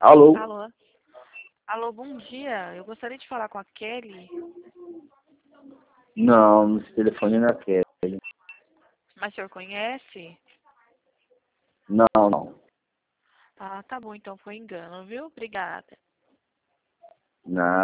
Alô? Alô? Alô, bom dia. Eu gostaria de falar com a Kelly, Não, esse telefone não é aquele. mas o senhor conhece? Não, não. Ah, tá bom, então foi engano, viu? Obrigada. Não.